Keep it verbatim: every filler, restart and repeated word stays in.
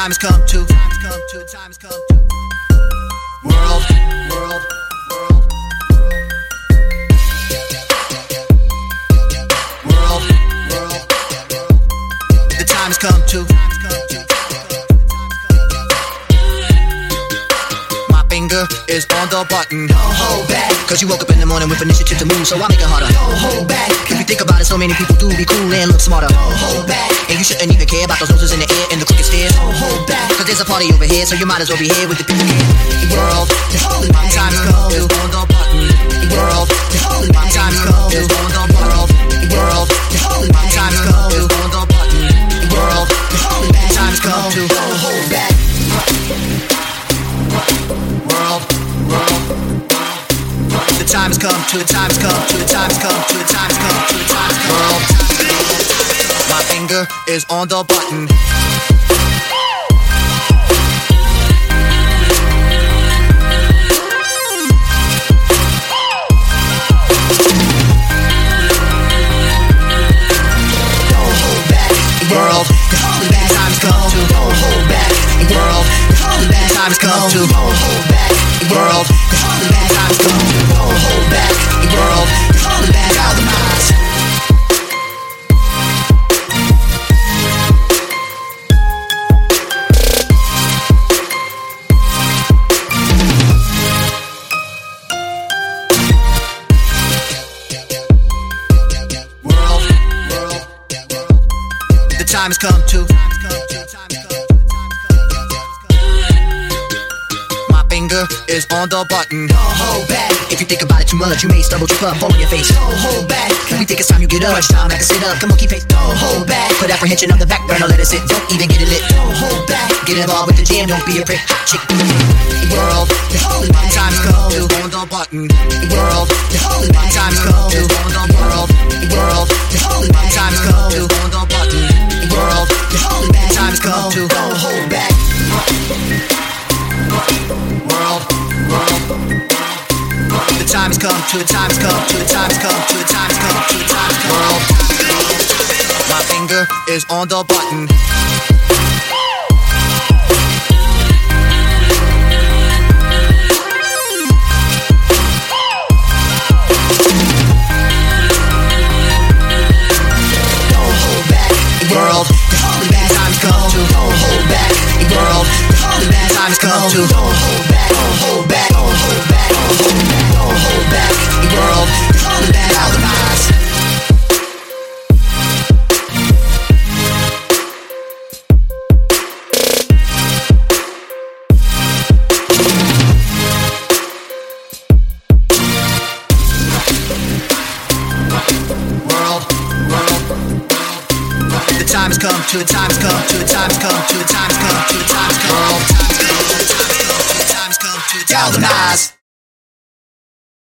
time has come to, time has come to, time has come to. World, world, world. World, world. The time has come to. My finger is on the button. Don't hold back. Cause you woke up in the morning with initiative to move, so I make it harder. Don't hold back. If you think about it, so many people do be cool and look smarter. Don't hold back. And you shouldn't even care about those noses in the air and the crooked stairs. Don't hold back. Cause there's a party over here, so you might as well be here with the people. World, my time has come to. On the button. World, my time has come to. On the world. World, my time has come to. On the button. World, my time has come to. Don't hold back. World, world. The time has come to, the time has come to, the time has come to, the time has come to, the time has come. World, my finger is on the button. Don't hold back. World, the time has come to. Don't hold back. World, the time has come to. Don't hold back. World, the time has come to. Don't hold back. World, galvanize. World, world, the time has come to. Finger is on the button. Don't hold back. If you think about it too much, you may stumble, trip up, fall on your face. Don't hold back. If you think it's time you get up, much time I can sit up. Come on, keep pace. Don't hold back. Put apprehension on the back burner, let it sit. Don't even get it lit. Don't hold back. Get involved with the jam, don't be a prick. Hot chick. World, my time has come to. On the button. World, my time has come to. On the world. World, my time has come to. On the button. World, my time has come to. Don't hold back. World, world. The time has come to, the time has come to, the time has come to, the time has come to, the time has come. World, my finger is on the button. Don't hold back. World, the time has come to. Don't hold back. World, the time has come to. Don't hold back. Don't hold back. Don't hold back. Don't hold back. Don't hold back. World, galvanize. World, world. The time has come to, the time has come to, the time has come